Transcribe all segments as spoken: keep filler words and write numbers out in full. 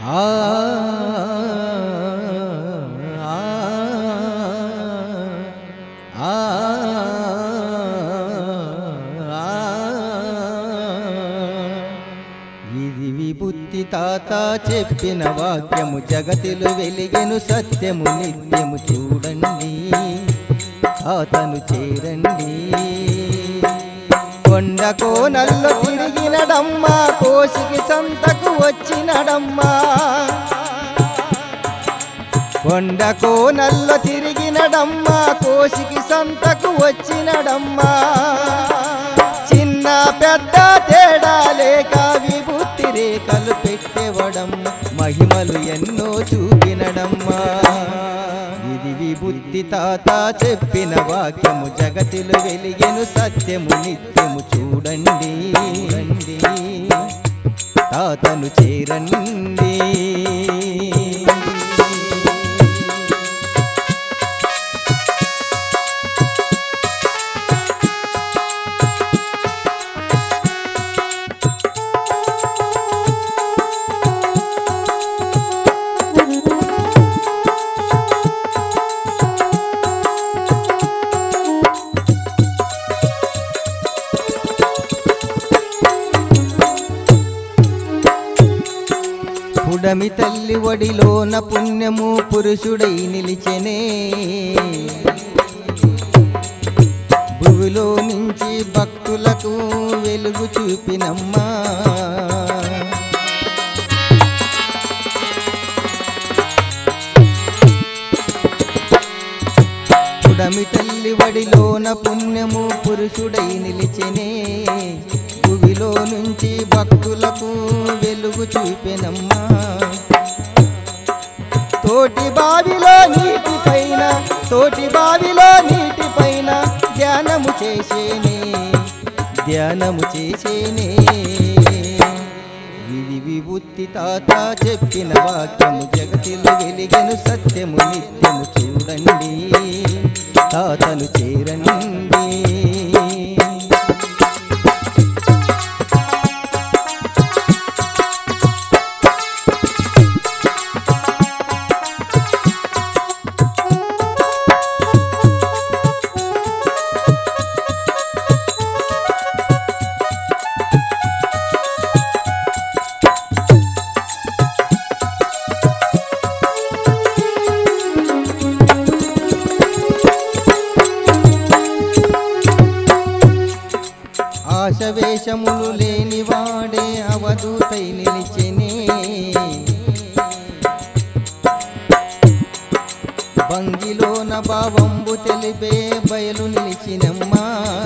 ఆ ఇది విభూతి తాత చెప్పిన వాక్యము, జగతిలో వెలిగెను సత్యము నిత్యము. చూడండి తాతను చేరండి. కొండ కోనల్లో తిరిగినడమ్మా, కోసికి సంతకు వచ్చినడమ్మా. కొండ కోనల్లో తిరిగినడమ్మా, కోసికి సంతకు వచ్చినడమ్మా. చిన్న పెద్ద తేడా లేక విభూతి రేఖలు పెట్టేవడమ్మ, మహిమలు ఎన్నో చూపినడమ్మా. ఇది విభూతి తాత చెప్పిన వాక్యము, జగతిలో వెలిగెను సత్యము నిత్యము. చూడండి రండి తాతను చేరండి. పుడమి తల్లి ఒడిలోన పుణ్యము పురుషుడై నిలిచెనే. భూమిలో నుంచి భక్తులకు వెలుగు చూపినమ్మా. పుడమి తల్లి ఒడిలోన పుణ్యము పురుషుడై నిలిచెనే. భూమిలో నుంచి భక్తులకు వెలుగు చూపెనమ్మా. తోటి బావిలో నీటి పైన తోటి బావిలో నీటి పైన ధ్యానము చేసేనే ధ్యానము చేసేనే. ఇది విభూతి తాత చెప్పిన వాక్యము, జగతిలో వెలిగెను సత్యము నిత్యము. చూడండి తాతను చేరండి. ఆశవేషములు లేనివాడే అవధూతై నిలిచెనే. భంగిలోన భావంబు తెలిపే బయలు నిలిచినమ్మా.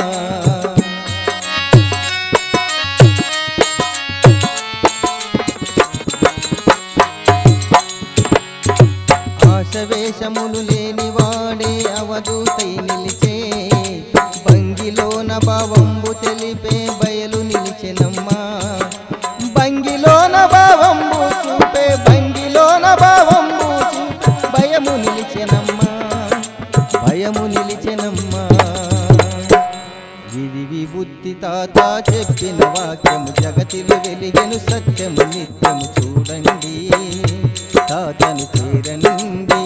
ఆశవేషములు లేనివాడే అవధూతై నిలిచే. భంగిలోన భావంబు తెలిపే బయలు నిలిచెనమ్మా. భంగిలోన భావంబు చూపే భంగిలోన భావంబు చూపే భయము నిలిచెనమ్మా. భయము నిలిచెనమ్మా. ఇది విభూతి తాత చెప్పిన వాక్యము, జగతిలో వెలిగెను సత్యము నిత్యము. చూడండి తాతను చేరండి.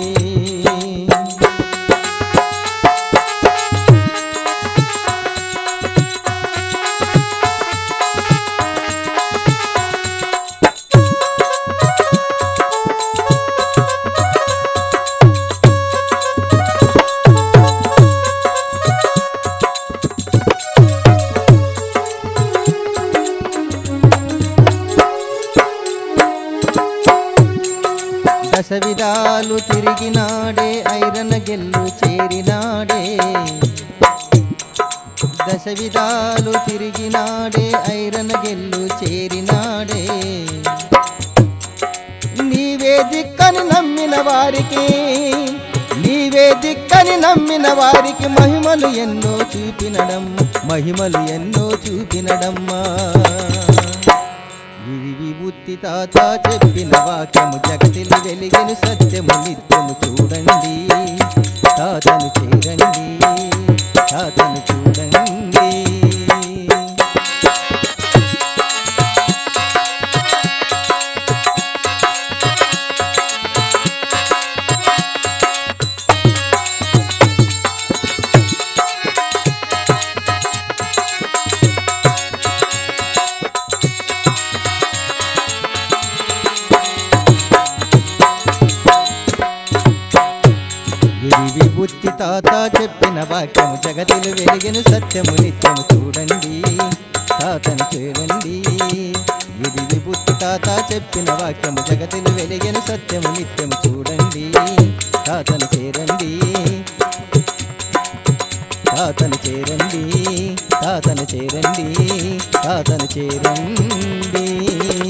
దశ విధాలు తిరిగినాడే, ఐరన గెల్లు చేరినాడే. దశ విధాలు తిరిగినాడే, ఐరన గెల్లు చేరినాడే. నీవే దిక్కని నమ్మిన వారికి నీవే దిక్కని నమ్మిన వారికి మహిమలు ఎన్నో చూపినడమ్మా. మహిమలు ఎన్నో చూపినడమ్మా. ఇది విభూతి తాత చెప్పిన వాక్యము, జగతిలో వెలిగెను సత్యము నిత్యము. చూడండి తాతను చేరండి. తాతను చూడండి. తాత చెప్పిన వాక్యము జగతిలో వెలిగెను సత్యము నిత్యము చూడండి తాతను చేరండి ఇది విభూతి తాత చెప్పిన వాక్యము జగతిలో వెలిగెను సత్యము నిత్యము చూడండి తాతను చేరండి తాతను చేరండి తాతను చేరండి తాతను చేరండి